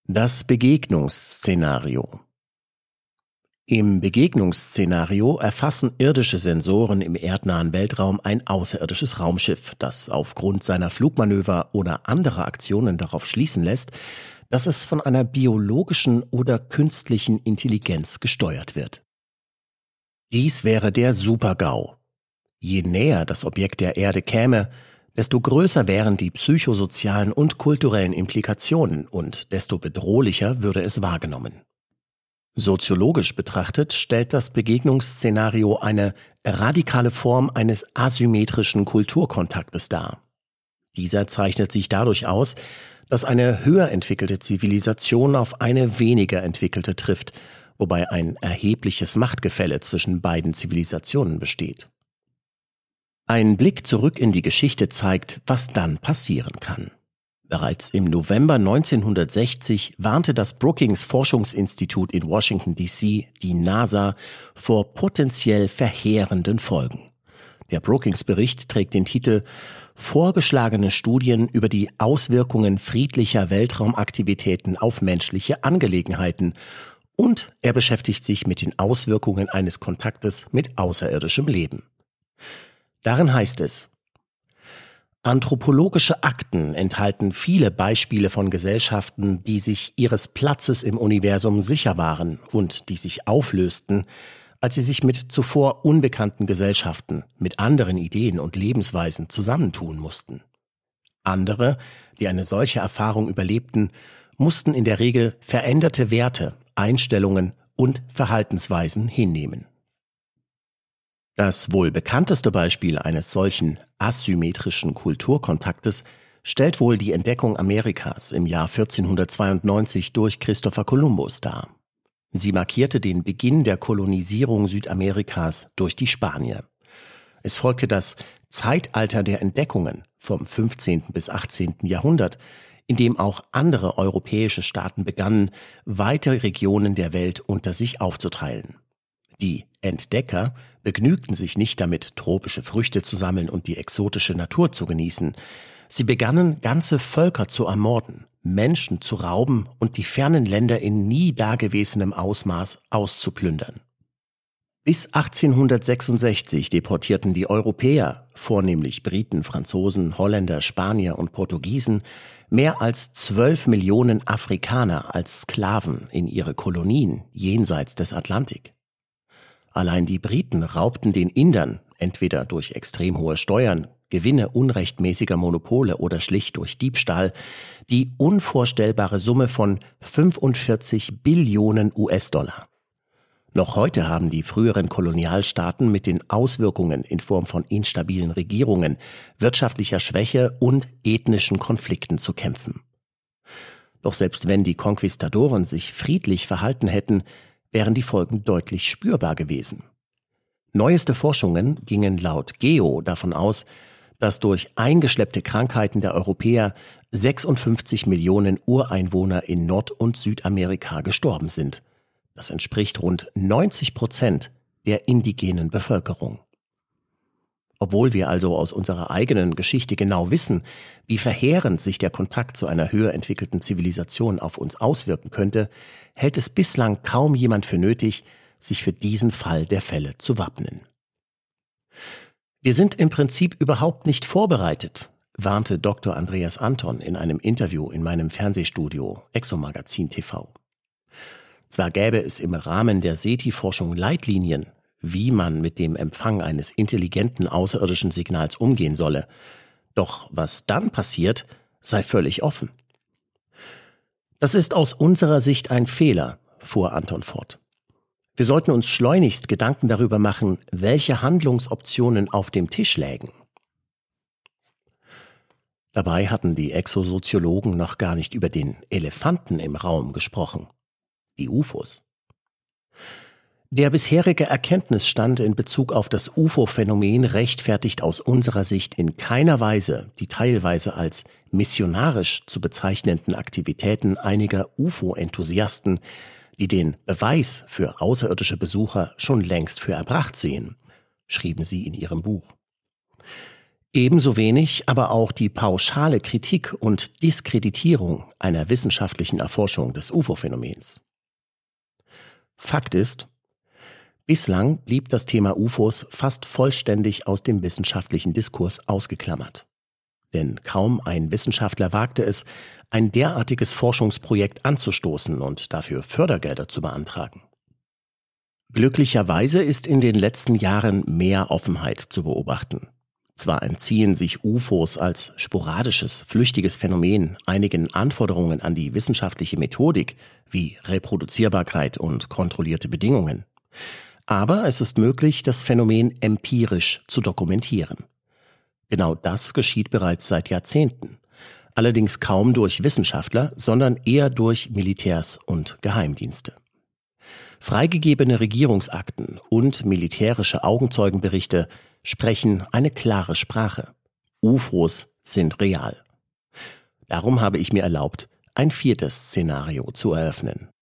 Das Begegnungsszenario. Im Begegnungsszenario erfassen irdische Sensoren im erdnahen Weltraum ein außerirdisches Raumschiff, das aufgrund seiner Flugmanöver oder anderer Aktionen darauf schließen lässt, dass es von einer biologischen oder künstlichen Intelligenz gesteuert wird. Dies wäre der Super-GAU. Je näher das Objekt der Erde käme, desto größer wären die psychosozialen und kulturellen Implikationen und desto bedrohlicher würde es wahrgenommen. Soziologisch betrachtet stellt das Begegnungsszenario eine radikale Form eines asymmetrischen Kulturkontaktes dar. Dieser zeichnet sich dadurch aus, dass eine höher entwickelte Zivilisation auf eine weniger entwickelte trifft, wobei ein erhebliches Machtgefälle zwischen beiden Zivilisationen besteht. Ein Blick zurück in die Geschichte zeigt, was dann passieren kann. Bereits im November 1960 warnte das Brookings-Forschungsinstitut in Washington, D.C. die NASA vor potenziell verheerenden Folgen. Der Brookings-Bericht trägt den Titel »Vorgeschlagene Studien über die Auswirkungen friedlicher Weltraumaktivitäten auf menschliche Angelegenheiten« und er beschäftigt sich mit den Auswirkungen eines Kontaktes mit außerirdischem Leben. Darin heißt es: Anthropologische Akten enthalten viele Beispiele von Gesellschaften, die sich ihres Platzes im Universum sicher waren und die sich auflösten, als sie sich mit zuvor unbekannten Gesellschaften, mit anderen Ideen und Lebensweisen zusammentun mussten. Andere, die eine solche Erfahrung überlebten, mussten in der Regel veränderte Werte, Einstellungen und Verhaltensweisen hinnehmen. Das wohl bekannteste Beispiel eines solchen asymmetrischen Kulturkontaktes stellt wohl die Entdeckung Amerikas im Jahr 1492 durch Christopher Columbus dar. Sie markierte den Beginn der Kolonisierung Südamerikas durch die Spanier. Es folgte das Zeitalter der Entdeckungen vom 15. bis 18. Jahrhundert, in dem auch andere europäische Staaten begannen, weitere Regionen der Welt unter sich aufzuteilen. Die Entdecker begnügten sich nicht damit, tropische Früchte zu sammeln und die exotische Natur zu genießen. Sie begannen, ganze Völker zu ermorden, Menschen zu rauben und die fernen Länder in nie dagewesenem Ausmaß auszuplündern. Bis 1866 deportierten die Europäer, vornehmlich Briten, Franzosen, Holländer, Spanier und Portugiesen, mehr als 12 Millionen Afrikaner als Sklaven in ihre Kolonien jenseits des Atlantik. Allein die Briten raubten den Indern, entweder durch extrem hohe Steuern, Gewinne unrechtmäßiger Monopole oder schlicht durch Diebstahl, die unvorstellbare Summe von 45 Billionen US-Dollar. Noch heute haben die früheren Kolonialstaaten mit den Auswirkungen in Form von instabilen Regierungen, wirtschaftlicher Schwäche und ethnischen Konflikten zu kämpfen. Doch selbst wenn die Konquistadoren sich friedlich verhalten hätten, wären die Folgen deutlich spürbar gewesen. Neueste Forschungen gingen laut GEO davon aus, dass durch eingeschleppte Krankheiten der Europäer 56 Millionen Ureinwohner in Nord- und Südamerika gestorben sind. Das entspricht rund 90% der indigenen Bevölkerung. Obwohl wir also aus unserer eigenen Geschichte genau wissen, wie verheerend sich der Kontakt zu einer höher entwickelten Zivilisation auf uns auswirken könnte, hält es bislang kaum jemand für nötig, sich für diesen Fall der Fälle zu wappnen. Wir sind im Prinzip überhaupt nicht vorbereitet, warnte Dr. Andreas Anton in einem Interview in meinem Fernsehstudio Exomagazin TV. Zwar gäbe es im Rahmen der SETI-Forschung Leitlinien, wie man mit dem Empfang eines intelligenten außerirdischen Signals umgehen solle, doch was dann passiert, sei völlig offen. Das ist aus unserer Sicht ein Fehler, fuhr Anton fort. Wir sollten uns schleunigst Gedanken darüber machen, welche Handlungsoptionen auf dem Tisch lägen. Dabei hatten die Exosoziologen noch gar nicht über den Elefanten im Raum gesprochen, die UFOs. Der bisherige Erkenntnisstand in Bezug auf das UFO-Phänomen rechtfertigt aus unserer Sicht in keiner Weise die teilweise als missionarisch zu bezeichnenden Aktivitäten einiger UFO-Enthusiasten, die den Beweis für außerirdische Besucher schon längst für erbracht sehen, schrieben sie in ihrem Buch. Ebenso wenig aber auch die pauschale Kritik und Diskreditierung einer wissenschaftlichen Erforschung des UFO-Phänomens. Fakt ist, bislang blieb das Thema UFOs fast vollständig aus dem wissenschaftlichen Diskurs ausgeklammert. Denn kaum ein Wissenschaftler wagte es, ein derartiges Forschungsprojekt anzustoßen und dafür Fördergelder zu beantragen. Glücklicherweise ist in den letzten Jahren mehr Offenheit zu beobachten. Zwar entziehen sich UFOs als sporadisches, flüchtiges Phänomen einigen Anforderungen an die wissenschaftliche Methodik, wie Reproduzierbarkeit und kontrollierte Bedingungen. Aber es ist möglich, das Phänomen empirisch zu dokumentieren. Genau das geschieht bereits seit Jahrzehnten. Allerdings kaum durch Wissenschaftler, sondern eher durch Militärs und Geheimdienste. Freigegebene Regierungsakten und militärische Augenzeugenberichte sprechen eine klare Sprache. UFOs sind real. Darum habe ich mir erlaubt, ein viertes Szenario zu eröffnen.